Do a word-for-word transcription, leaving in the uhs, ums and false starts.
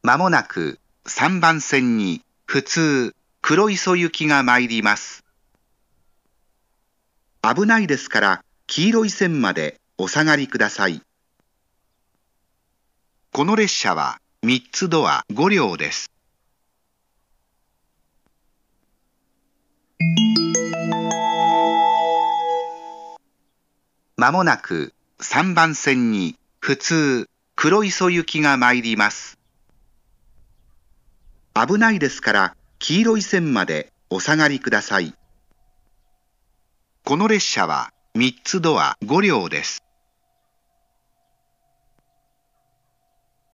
まもなくさんばん線に普通黒磯行きが参ります。危ないですから黄色い線までお下がりください。この列車はみっつドアご両です。まもなくさんばん線に普通黒磯行きが参ります。危ないですから黄色い線までお下がりください。この列車はみっつドアご両です。